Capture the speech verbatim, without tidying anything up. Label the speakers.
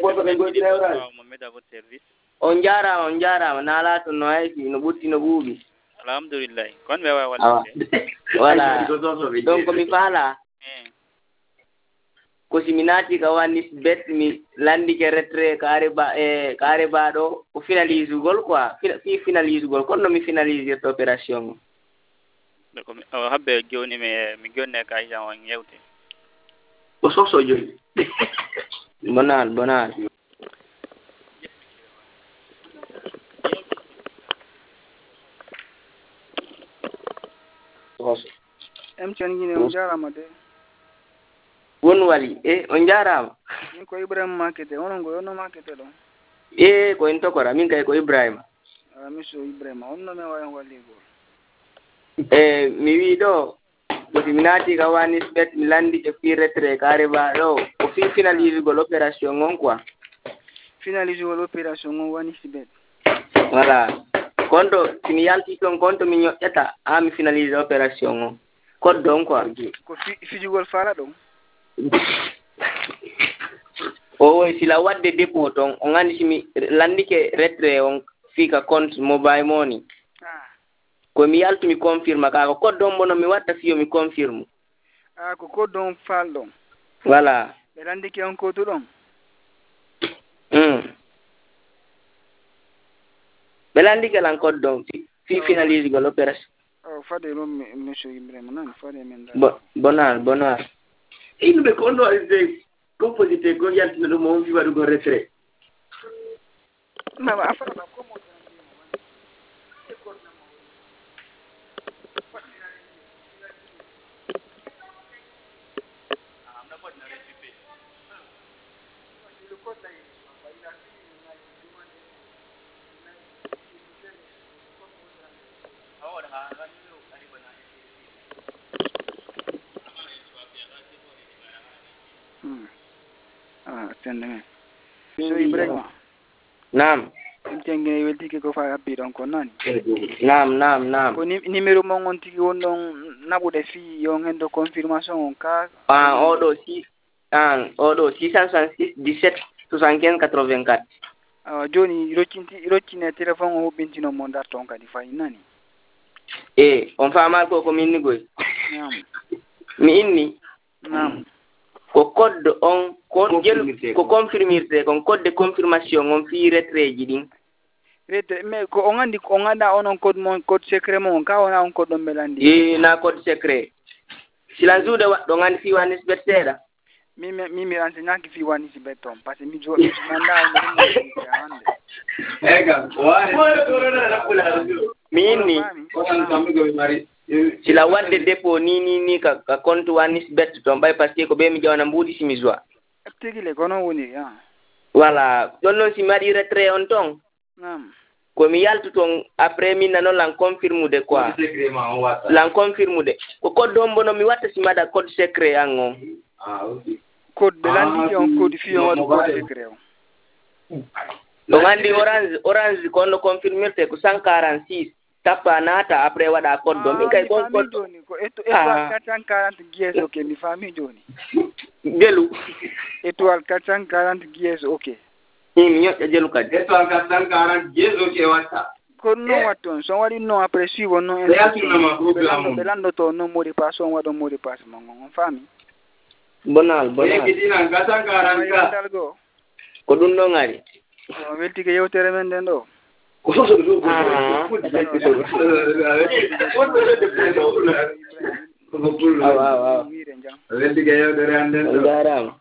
Speaker 1: ko be goji rewra
Speaker 2: mo meda bot service
Speaker 1: on jara on jara na la to no ay no butti no buubi
Speaker 2: alhamdulillah kon be wa wala
Speaker 1: wala donc mi fala
Speaker 2: eh
Speaker 1: ko siminati ka wani bet mi landi ke retre kare ba e kare ba do ko finalise gol quoi fi finalise gol kon no mi finaliser cette opération
Speaker 2: ko habbe joni me mi gonne ka jan on yewte
Speaker 1: ko soso joni bonal bonal soso
Speaker 3: em chen gine on jarama de
Speaker 1: won wali e on jarama
Speaker 3: min ko Ibrahim makete onon go yono makete do
Speaker 1: e ko en tokora min kay ko Ibrahima
Speaker 3: ah miso Ibrahima onno me wayan walli go
Speaker 1: e mi wi do ko siminati ka wani bet mi landi ke fi retre kare ba do ko fi finalise gol opération on quoi
Speaker 3: finalise gol opération on wani sibet
Speaker 1: voilà konto simi yalti ton konto mi nyota a mi finalise opération on ko don quoi
Speaker 3: ko fi fijugol fala do
Speaker 1: o way sila wadde dépôt ton on andi simi landi ke retre on fika compte mobile money
Speaker 3: ah
Speaker 1: ko mi yalti mi confirme ka ko don bono mi watta fiyo mi confirme
Speaker 3: ah ko ko don fal don
Speaker 1: voilà
Speaker 3: be landi ke on ko to don
Speaker 1: hmm be landi ke lan ko don fi fi finalise gol opération
Speaker 3: oh fade lo monsieur Ibrahima nan fade men da
Speaker 1: bon bonal bonal inu be kondo ide composite go yalti no mo fi wadu go retrait
Speaker 3: ma ba afara ko mo hmm ah tende so Ibrahima
Speaker 1: nam
Speaker 3: tengene welti ke ko fa abbi don ko nani
Speaker 1: nam nam nam
Speaker 3: ko numéro mo ngon tigi wondon nabude fi yo ngendo confirmation on ka
Speaker 1: ah odo six an odo six cent soixante-six dix-sept soixante-quinze quatre-vingt-quatre
Speaker 3: ah joni roccinti roccine téléphone o bintino mo dar ton kadi fay nani
Speaker 1: e on fama ko ko minni goy
Speaker 3: nam
Speaker 1: mi inni
Speaker 3: nam
Speaker 1: ko code on ko gel ko confirmirte kon code de confirmation on fi retrait ji din
Speaker 3: rete mais ko on andi ko ngada onon code mon code secret mon ka wona on code don belandi
Speaker 1: e na code secret sila zude wa do ngandi fi wanis beteda
Speaker 3: mi mi mi renseigna ki fi wani si beton parce que mi jo mi manda on mo ande
Speaker 1: ega wa mi inni ko tan kambe go mari sila wadde dépôt ni ni ni ka ka compte wanis bet ton bay parce que ko be mi jawna mbudi si mi joie
Speaker 3: tigi le kono woni ya
Speaker 1: voilà don non si mari retrait on ton
Speaker 3: nam
Speaker 1: ko mi yaltu ton après min nanon lan confirme de quoi lan confirme de ko code don bono mi watta si mada code secret ango
Speaker 3: ah ok code belandi ki on code fi on wadu code secret on
Speaker 1: do ngandi orange orange ko no confirmer ko cent quarante-six tapa nata après wada code do mi kay ko code
Speaker 3: joni ko eto étoile quatre cent quarante gies ok mi fami joni
Speaker 1: gelu
Speaker 3: étoile quatre cent quarante gies ok
Speaker 1: mi ñoƴƴa jelu kadi étoile quatre cent quarante gies ok watta
Speaker 3: ko non watton so wadi non après suivre non en belando to non modi passe on wado modi passe mon on fami
Speaker 1: bonal bonal e kidina quatre cent quarante ko dum do ngari
Speaker 3: o welti ke yewtere men den do
Speaker 1: ko so do ko ko